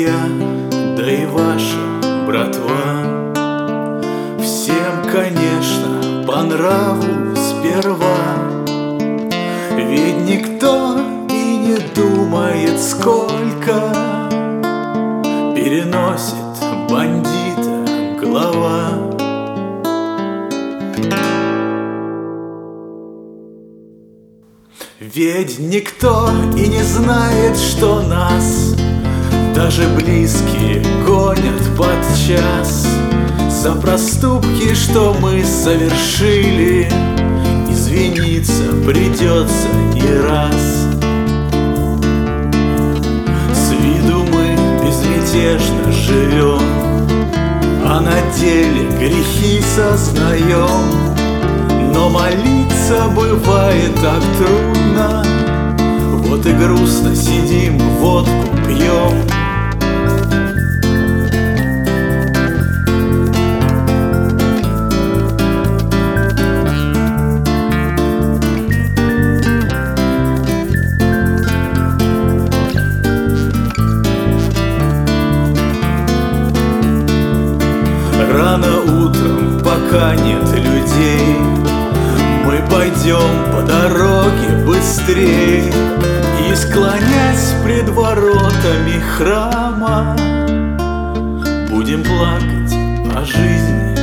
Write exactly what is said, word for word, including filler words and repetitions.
я, да и ваша братва. Всем, конечно, по нраву сперва, ведь никто и не думает, сколько переносит бандита голова. Ведь никто и не знает, что нас даже близкие гонят подчас за проступки, что мы совершили. Извиниться придется не раз. С виду мы безмятежно живем, а на деле грехи сознаем. Но молиться бывает так трудно, вот и грустно сидим, водку пьем. Рано утром, пока нет людей, мы пойдем по дороге быстрей и, склонясь пред воротами храма, будем плакать о жизни